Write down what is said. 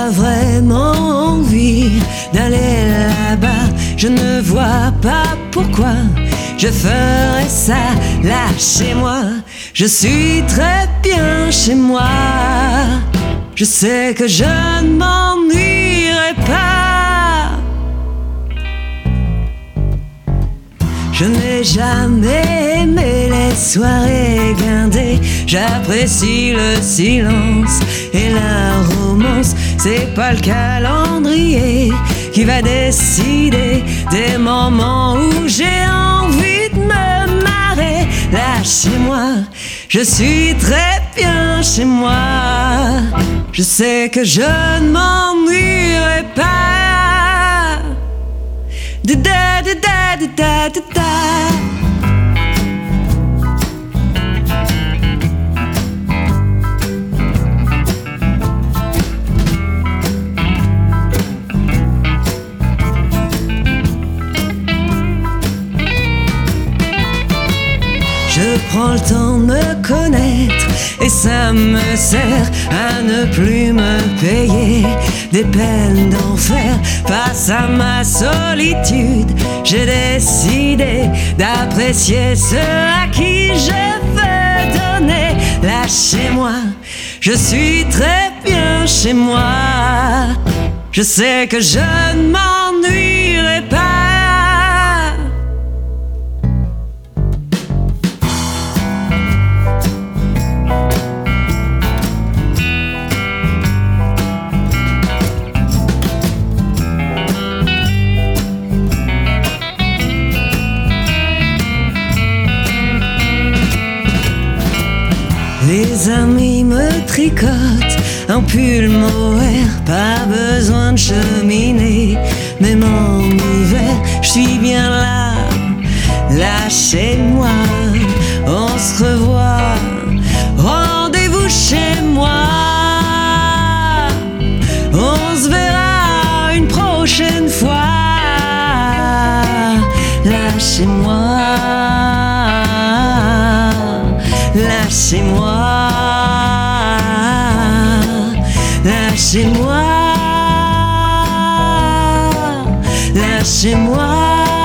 vraiment envie d'aller là-bas. Je ne vois pas pourquoi je ferais ça là chez moi. Je suis très bien chez moi. Je sais que je ne m'ennuierai pas. Je n'ai jamais aimé les soirées guindées. J'apprécie le silence et la romance. C'est pas le calendrier qui va décider des moments où j'ai envie de me marrer. Là chez moi, je suis très bien chez moi. Je sais que je ne m'ennuierai pas. Da da da da da da da. Je prends le temps de me connaître et ça me sert à ne plus me payer des peines d'enfer. Face à ma solitude, j'ai décidé d'apprécier ceux à qui je veux donner. Là chez moi, je suis très bien chez moi. Je sais que je ne m'ennuierai pas. Les amis me tricotent un pull mohair, pas besoin de cheminée, même en hiver, je suis bien là, là chez moi. On se revoit, rendez-vous chez moi. On se verra une prochaine fois, là chez moi. Là chez moi, là chez moi, là chez moi.